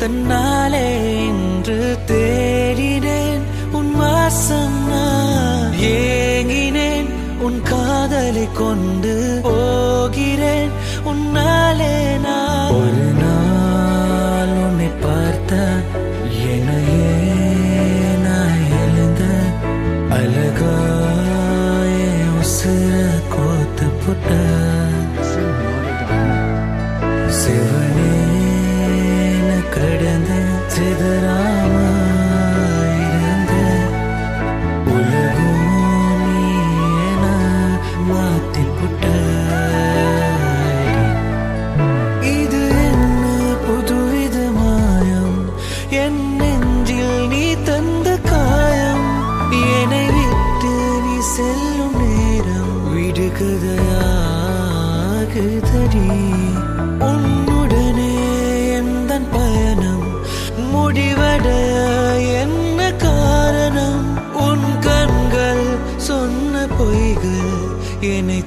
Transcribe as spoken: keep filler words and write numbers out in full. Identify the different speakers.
Speaker 1: தன்னாலே என்று தேடினேன் உன் வாசம் நான் ஏங்கினேன் உன் காதலை கொண்டு போகிறேன் உன்னாலே நான் ஒரு நாள் உன்னை பார்த்த என்னையே நான் எழுந்த அழகாய உசுர கோத்து புட்ட சிவனேன கடந்த சிதறாம இருந்த உலகம் நீ என மாத்தி புட்ட இது என்ன புதுவித மாயம் என் நெஞ்சில் நீ தந்த காயம் என்னை விட்டு நீ செல்லும் நேரம் விடுகதையாகுதடி உன்னுடனே எந்தன் பயணம் முடிவடைய என்ன காரணம் உன் கண்கள் சொன்ன பொய்கள் என்னை